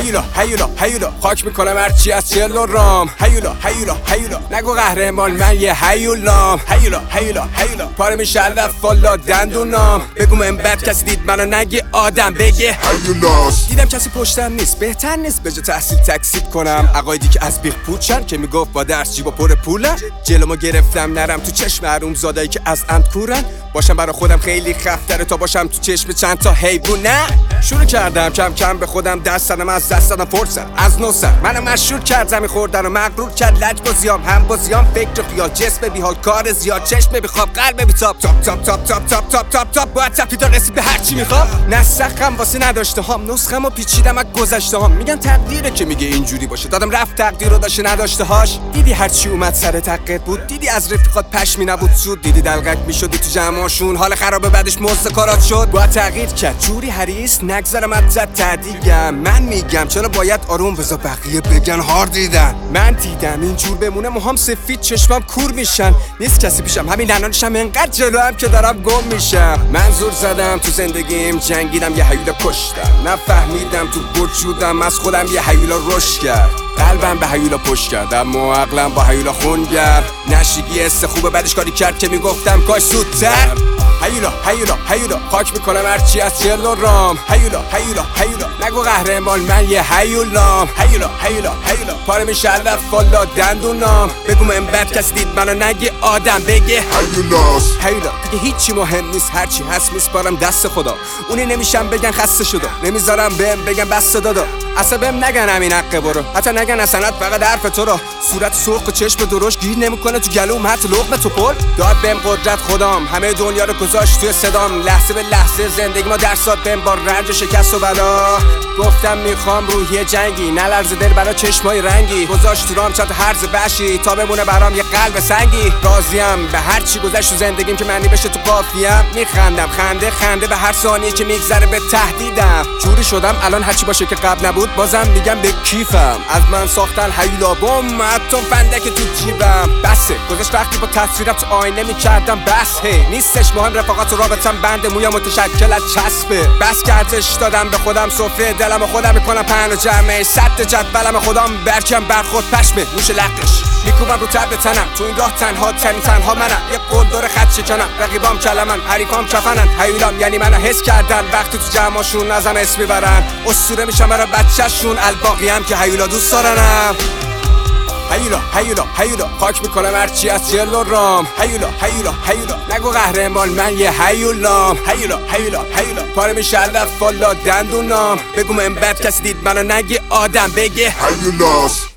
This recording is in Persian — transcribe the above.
هیولا خاک میکنم هرچی از چل و رام. هیولا نگو قهرمان من یه هیولام. هیولا پاره میشه علف والا دندونام. بگو من بد کسی دید منو نگه آدم بگه هیولاس. دیدم کسی پشتم نیست بهتر نیست به جا تحصیل تکسیب کنم. عقایدی که از بیخ پوچن که میگفت با درس جیبا پر پولن. جلومو گرفتم نرم تو چشم حروم زادایی که از عمد کورن. باشم برا خودم خیلی خفتره تا باشم تو چشم چند تا حیوون. نه شروع کردم کم کم به خودم دست زدم از دست دادم فرصت از نوسر منو مشهور کرد زمین خوردن و مغرور کرد لج بازیام هم بازیام فکر و خیال جسم بیحال کار زیاد چشم بیخواب قلب بی تاپ تاپ باید تپی تا رسید به هرچی میخوام. نسخم واسه نداشته هم نسخم و پیچیدم از گذشته هم. میگن تقدیره که میگه اینجوری باشه دادم رفت تقدیر رو داشته نداشته هاش. دیدی هرچی اومد سر تقت بود. دیدی از رفیقات پشمی نبود سود. دیدی دلقک میشدی تو جمعاشون حال خرابه بعدش مستکارات شد. باید تغییر کرد جوری حریص نگذرم از تعدیگم. من میگم چرا باید آروم بذار بقیه بگن هار دیدن. من دیدم اینجور بمونه موهام سفید چشمام کور میشن. نیست کسی پیشم همین الانشم انقدر جلوام که دارم گم میشم. من زور زدم تو زندگیم جنگیدم یه هیولا کشتم. نفهمیدم تو وجودم از خودم یه هیولا رشد کرد. قلبم به هیولا پشت کردم و عقلم با هیولا خون گرد. نشیگی حس خوبه بعدش کاری کرد که میگفتم کاش زودتر. هیولا خاک میکنم هرچی از چل و رام. هیولا نگو قهرمان من یه هیولام. هیولا پاره میشه علف والا دندونام. بگو من بد کسی دید منو نگه آدم بگه هیولا. دیگه هیچی مهم نیست هرچی هست میسپارم دست خدا. اونی نمیشم بگن خسته شده نمیذارم بهم بگن بس دادا. اصلا بهم نگن همین حقه برو حتی نگن اصنت فقط حرف تو رو. صورت سرخ و چشم درشت گیر نمیکنه تو گلوم حتی لقمه تو پل. داد بهم قدرت خدام همه دنیا رو گذاشت توی صدام. لحظه به لحظه زندگی ما درسات بهم با رنج و شکست و بلا. گفتم میخوام روحی جنگی نلرزه دل برا چشمای رنگی. گذاشت تو رام چند تا هرز بشی تا بمونه برام یه قلب سنگی. راضیم به هر چی گذشت تو زندگیم که معنی بشه تو قافیم. میخندم خنده به هر ثانیه که میگذره به تهدیدم. جوری شدم الان هرچی باشه که قبل نبود بازم میگم به کیفم. از من ساختن هیولا بم حتی فندک تو جیبم. بسه گذشت وقتی با تصویرم تو آینه میکردم بس نیستش مهم رفاقات و رابطم بند مویا متشکل از چسبه. بس که ارزش دادم به خودم سفره دلم و خودم میکنم پهن و جمعه. صد جدولم خودم برکم برخورد پشمه نوش لقش. میکوبم رو تب تنم تو این راه تنها منم. یه قلدر خط شکنم رقیبام کلمن حریفام کفنن. هیولام یعنی منو حس کردن وقتی تو جمعاشون ازم اسم میبرن. اسطوره میشم برای بچه‌شون الباقی هم که هیولا دوست دارنم. هیولا خاک میکنم هرچی از چل و رام. هیولا نگو قهرمان من یه هیولام. هیولا پاره میشه علف والا دندونام. بگو من بد کسی دید منو نگه آدم بگه هیولاس.